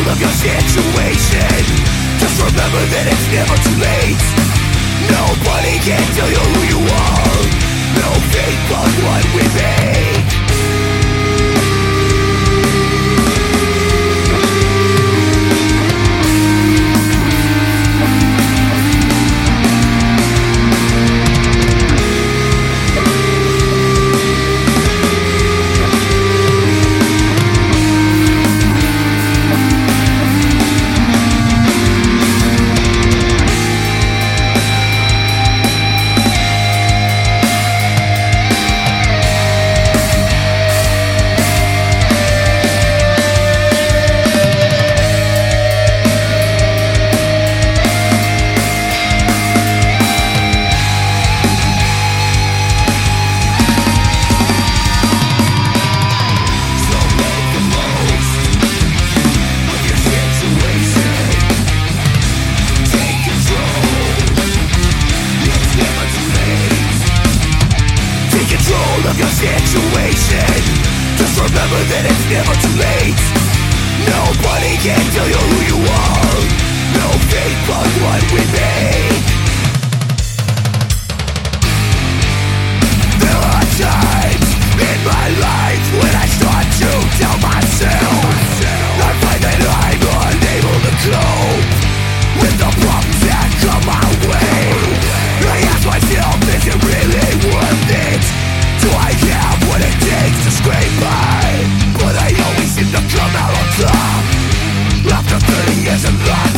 of your situation. Just remember that it's never too late. Nobody can tell you who you are. No fate but what we make. Situation. Just remember that it's never too late. Nobody can tell you who you are. No fate but what we make. There are times in my life when I start to doubt myself. I find that I'm unable to cope with the problems that come my way. I ask myself, is it really worth it? Do I have what it takes to scrape by? But I always seem to come out on top. After 30 years of life,